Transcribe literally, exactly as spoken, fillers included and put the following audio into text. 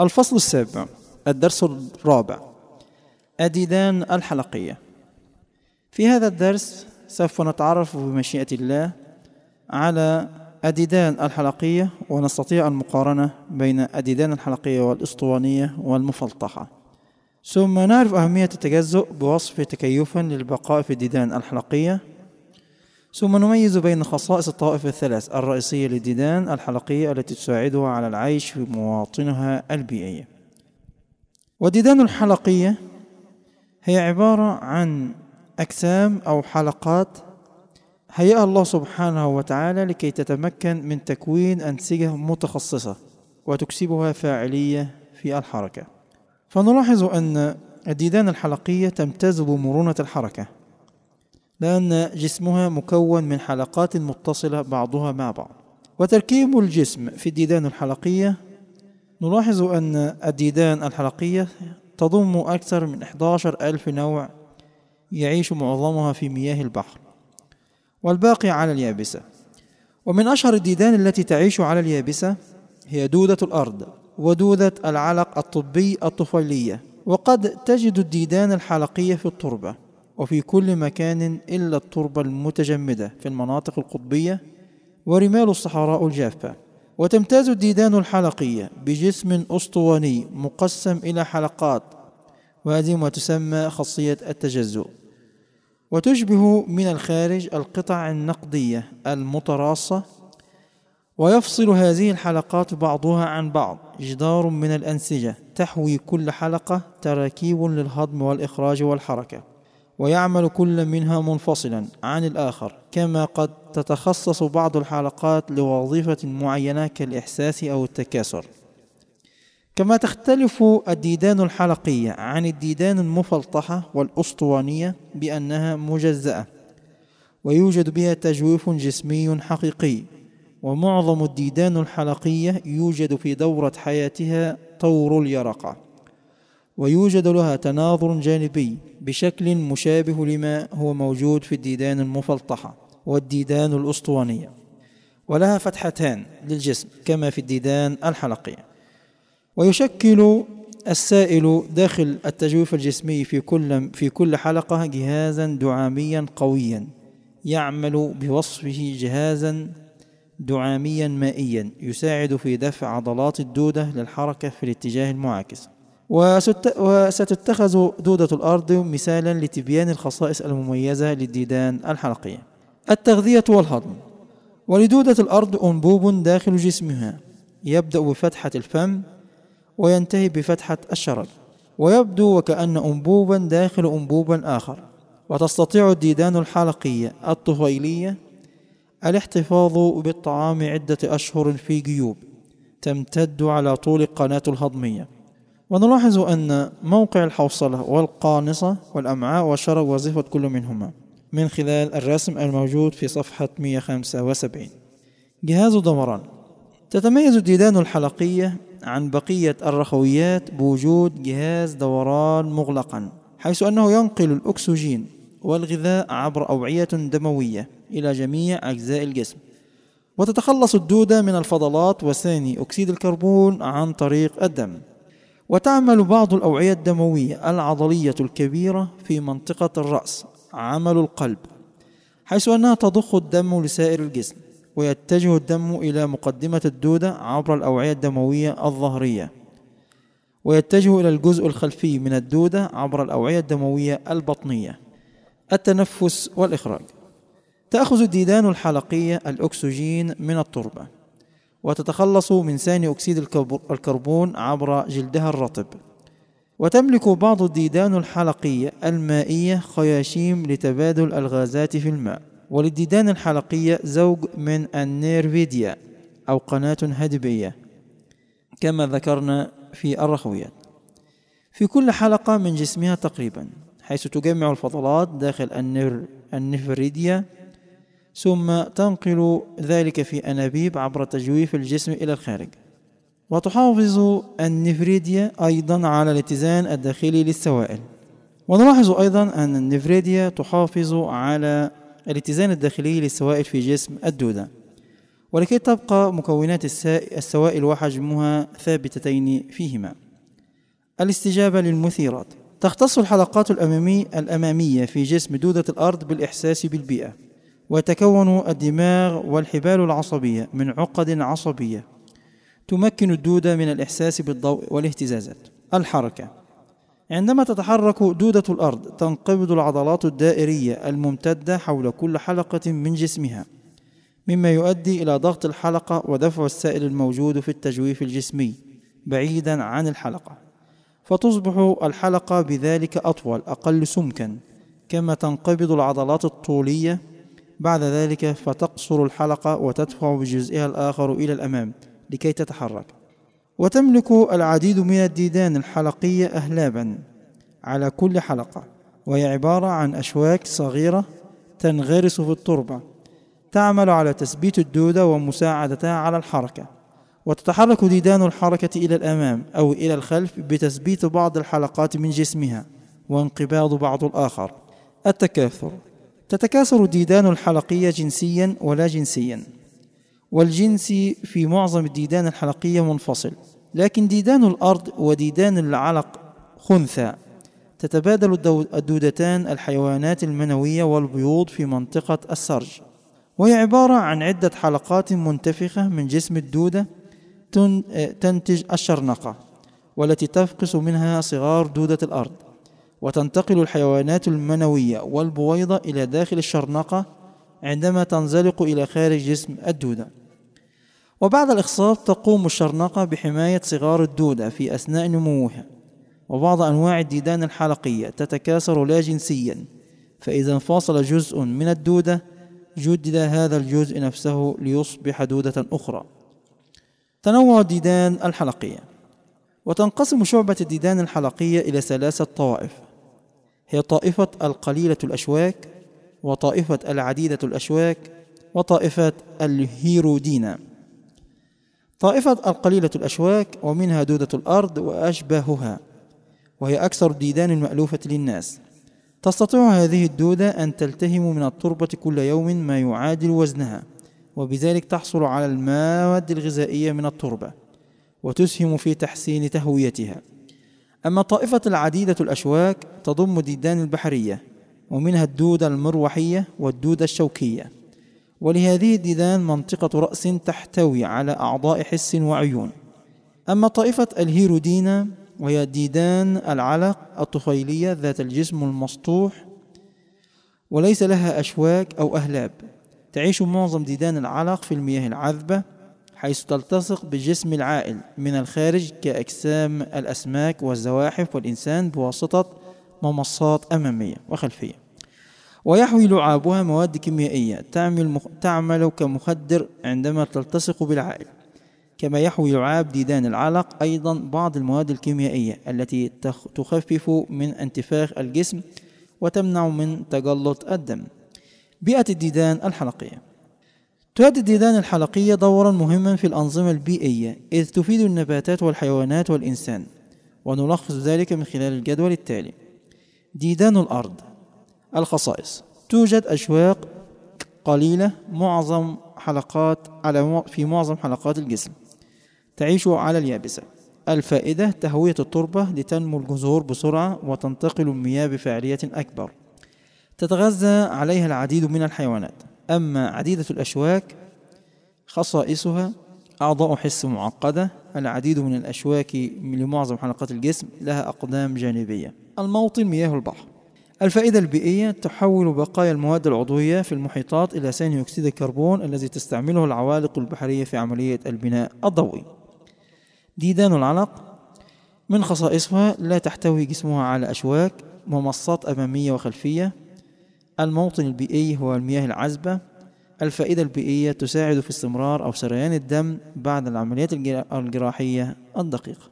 الفصل السابع، الدرس الرابع، الديدان الحلقية. في هذا الدرس سوف نتعرف بمشيئة الله على الديدان الحلقية، ونستطيع المقارنة بين الديدان الحلقية والأسطوانية والمفلطحة. ثم نعرف أهمية التجزؤ بوصف تكيفا للبقاء في الديدان الحلقية. ثم نميز بين خصائص الطوائف الثلاث الرئيسية للديدان الحلقية التي تساعدها على العيش في مواطنها البيئية. والديدان الحلقية هي عبارة عن أجسام أو حلقات هيئها الله سبحانه وتعالى لكي تتمكن من تكوين أنسجة متخصصة وتكسبها فاعلية في الحركة. فنلاحظ أن الديدان الحلقية تمتاز بمرونة الحركة، لأن جسمها مكون من حلقات متصلة بعضها مع بعض. وتركيب الجسم في الديدان الحلقية، نلاحظ أن الديدان الحلقية تضم أكثر من أحد عشر ألف نوع، يعيش معظمها في مياه البحر والباقي على اليابسة. ومن أشهر الديدان التي تعيش على اليابسة هي دودة الأرض ودودة العلق الطبي الطفيلية. وقد تجد الديدان الحلقية في التربة وفي كل مكان إلا التربة المتجمدة في المناطق القطبية ورمال الصحراء الجافة. وتمتاز الديدان الحلقية بجسم أسطواني مقسم إلى حلقات، وهذه ما تسمى خاصية التجزؤ، وتشبه من الخارج القطع النقدية المتراصة. ويفصل هذه الحلقات بعضها عن بعض جدار من الأنسجة تحوي كل حلقة تراكيب للهضم والإخراج والحركة، ويعمل كل منها منفصلا عن الآخر. كما قد تتخصص بعض الحلقات لوظيفة معينة كالإحساس أو التكاثر. كما تختلف الديدان الحلقية عن الديدان المفلطحة والأسطوانية بأنها مجزأة ويوجد بها تجويف جسمي حقيقي. ومعظم الديدان الحلقية يوجد في دورة حياتها طور اليرقة، ويوجد لها تناظر جانبي بشكل مشابه لما هو موجود في الديدان المفلطحة والديدان الأسطوانية، ولها فتحتان للجسم كما في الديدان الحلقية. ويشكل السائل داخل التجويف الجسمي في كل في كل حلقة جهازا دعاميا قويا يعمل بوصفه جهازا دعاميا مائيا يساعد في دفع عضلات الدودة للحركة في الاتجاه المعاكس. وستتخذ دودة الأرض مثالا لتبيان الخصائص المميزة للديدان الحلقية. التغذية والهضم. ولدودة الأرض أنبوب داخل جسمها يبدأ بفتحة الفم وينتهي بفتحة الشرج، ويبدو وكأن أنبوبا داخل أنبوبا آخر. وتستطيع الديدان الحلقية الطفيلية الاحتفاظ بالطعام عدة أشهر في جيوب تمتد على طول القناة الهضمية. ونلاحظ أن موقع الحوصلة والقانصة والأمعاء والشرج وظيفة كل منهما من خلال الرسم الموجود في صفحة مئة وخمسة وسبعين. جهاز دوران. تتميز الديدان الحلقية عن بقية الرخويات بوجود جهاز دوران مغلقا، حيث أنه ينقل الأكسجين والغذاء عبر أوعية دموية إلى جميع أجزاء الجسم. وتتخلص الدودة من الفضلات وثاني أكسيد الكربون عن طريق الدم. وتعمل بعض الأوعية الدموية العضلية الكبيرة في منطقة الرأس عمل القلب، حيث أنها تضخ الدم لسائر الجسم، ويتجه الدم إلى مقدمة الدودة عبر الأوعية الدموية الظهرية، ويتجه إلى الجزء الخلفي من الدودة عبر الأوعية الدموية البطنية. التنفس والإخراج. تأخذ الديدان الحلقية الأكسجين من التربة، وتتخلص من ثاني أكسيد الكربون عبر جلدها الرطب. وتملك بعض الديدان الحلقية المائية خياشيم لتبادل الغازات في الماء. وللديدان الحلقية زوج من النيرفيديا أو قناة هدبية كما ذكرنا في الرخويات في كل حلقة من جسمها تقريبا، حيث تجمع الفضلات داخل النفريديا ثم تنقل ذلك في أنابيب عبر تجويف الجسم إلى الخارج. وتحافظ النفريديا أيضا على الاتزان الداخلي للسوائل. ونلاحظ أيضا أن النفريديا تحافظ على الاتزان الداخلي للسوائل في جسم الدودة. ولكي تبقى مكونات السوائل وحجمها ثابتتين فيهما. الاستجابة للمثيرات. تختص الحلقات الأمامي الأمامية في جسم دودة الأرض بالإحساس بالبيئة، ويتكون الدماغ والحبال العصبية من عقد عصبية تمكن الدودة من الإحساس بالضوء والاهتزازات. الحركة. عندما تتحرك دودة الأرض تنقبض العضلات الدائرية الممتدة حول كل حلقة من جسمها، مما يؤدي إلى ضغط الحلقة ودفع السائل الموجود في التجويف الجسمي بعيدا عن الحلقة، فتصبح الحلقة بذلك أطول أقل سمكا، كما تنقبض العضلات الطولية بعد ذلك فتقصر الحلقة وتدفع بجزئها الآخر إلى الأمام لكي تتحرك. وتملك العديد من الديدان الحلقية أهلابا على كل حلقة، وهي عبارة عن أشواك صغيرة تنغرس في التربة تعمل على تثبيت الدودة ومساعدتها على الحركة. وتتحرك ديدان الحركة إلى الأمام أو إلى الخلف بتثبيت بعض الحلقات من جسمها وانقباض بعض الآخر. التكاثر. تتكاثر الديدان الحلقية جنسيا ولا جنسيا، والجنسي في معظم الديدان الحلقية منفصل، لكن ديدان الأرض وديدان العلق خنثى. تتبادل الدودتان الحيوانات المنوية والبيوض في منطقة السرج، وهي عبارة عن عدة حلقات منتفخة من جسم الدودة تنتج الشرنقة، والتي تفقس منها صغار دودة الأرض، وتنتقل الحيوانات المنوية والبويضة إلى داخل الشرنقة عندما تنزلق إلى خارج جسم الدودة. وبعد الإخصاب تقوم الشرنقة بحماية صغار الدودة في أثناء نموها. وبعض أنواع الديدان الحلقية تتكاثر لا جنسيا، فإذا انفصل جزء من الدودة جدد هذا الجزء نفسه ليصبح دودة أخرى. تنوع الديدان الحلقية. وتنقسم شعبة الديدان الحلقية إلى ثلاثة طوائف، هي طائفة القليلة الأشواك، وطائفة العديدة الأشواك، وطائفة الهيرودينا. طائفة القليلة الأشواك ومنها دودة الأرض وأشباهها، وهي أكثر الديدان المألوفة للناس. تستطيع هذه الدودة أن تلتهم من التربة كل يوم ما يعادل وزنها، وبذلك تحصل على المواد الغذائية من التربة وتسهم في تحسين تهويتها. أما طائفة العديدة الأشواك تضم الديدان البحرية، ومنها الدودة المروحية والدودة الشوكية، ولهذه الديدان منطقة رأس تحتوي على أعضاء حس وعيون. أما طائفة الهيرودينا وهي ديدان العلق الطفيلية ذات الجسم المسطوح وليس لها أشواك أو أهلاب. تعيش معظم ديدان العلق في المياه العذبة، حيث تلتصق بالجسم العائل من الخارج كأجسام الأسماك والزواحف والإنسان بواسطة ممصات أمامية وخلفية. ويحوي لعابها مواد كيميائية تعمل, مخ... تعمل كمخدر عندما تلتصق بالعائل، كما يحوي لعاب ديدان العلق أيضا بعض المواد الكيميائية التي تخ... تخفف من انتفاخ الجسم وتمنع من تجلط الدم. بيئة الديدان الحلقية. تؤدي الديدان الحلقية دورا مهما في الأنظمة البيئية، إذ تفيد النباتات والحيوانات والإنسان، ونلخص ذلك من خلال الجدول التالي. ديدان الأرض. الخصائص: توجد أشواك قليلة معظم حلقات على في معظم حلقات الجسم، تعيش على اليابسة. الفائدة: تهوية التربة لتنمو الجذور بسرعة وتنتقل المياه بفاعلية أكبر، تتغذى عليها العديد من الحيوانات. أما عديدة الأشواك خصائصها: أعضاء حس معقدة، العديد من الأشواك لمعظم حلقات الجسم لها أقدام جانبية. الموطن: مياه البحر. الفائدة البيئية: تحول بقايا المواد العضوية في المحيطات إلى ثاني أكسيد الكربون الذي تستعمله العوالق البحرية في عملية البناء الضوئي. ديدان العلق من خصائصها: لا تحتوي جسمها على أشواك، ممصات أمامية وخلفية. الموطن البيئي هو المياه العذبة. الفائدة البيئية: تساعد في استمرار أو سريان الدم بعد العمليات الجراحية الدقيقة.